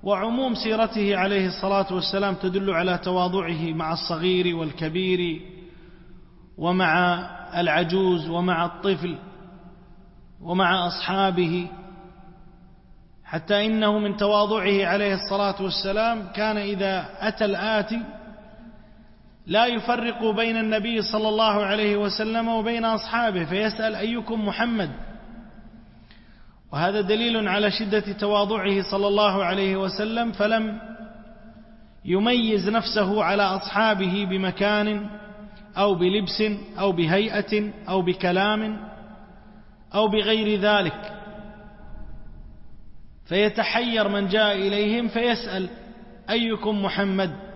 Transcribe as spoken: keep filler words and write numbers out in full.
وعموم سيرته عليه الصلاة والسلام تدل على تواضعه مع الصغير والكبير ومع العجوز ومع الطفل ومع أصحابه، حتى إنه من تواضعه عليه الصلاة والسلام كان إذا أتى الآتي لا يفرق بين النبي صلى الله عليه وسلم وبين أصحابه فيسأل أيكم محمد، وهذا دليل على شدة تواضعه صلى الله عليه وسلم، فلم يميز نفسه على أصحابه بمكان أو بلبس أو بهيئة أو بكلام أو بغير ذلك، فيتحير من جاء إليهم فيسأل أيكم محمد،